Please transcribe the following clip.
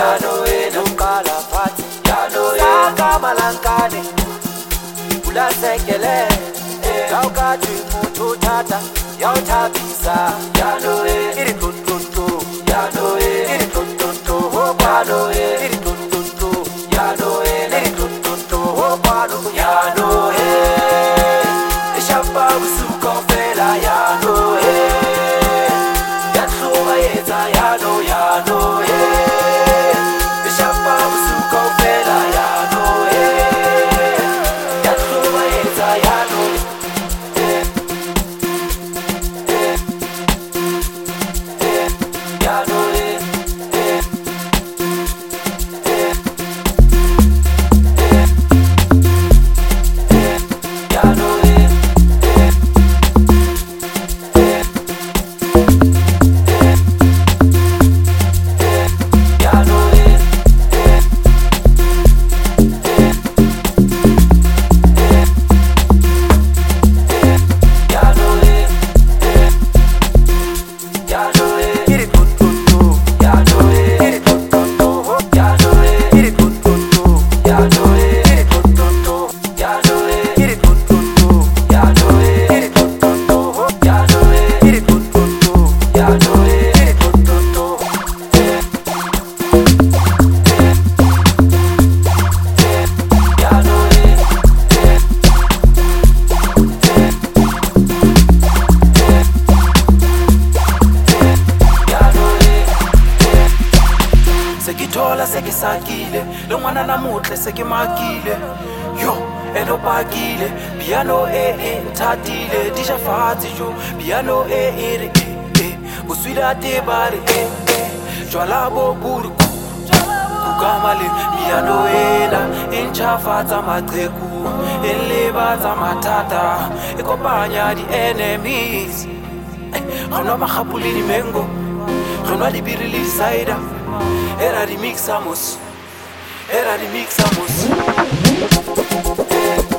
Piano Nukala Fati Saka Malankane Ula Sekele Kauka Mutu Tata Yauta Bisa Piano Iri Tuntuntu Piano Iri Tuntuntu Piano Iri Tuntuntu Piano Iri Tuntuntu Piano Piano Ishapa Usuko Fela Yano Yatsuma Yeta Yano Yano Ishapa Usuko Fela Yano Yatsuma Yeta Yano Sekitola sekisakile lo mwana namuhle sekimakile yo enopakile piano ntatile tisha fati jo piano ere buswida te bari jwala bo buru kukamale piano inchafata matreku elebata matata ekopanya di enemies khona makhapuli di mengo khona di birili saida Era remixamos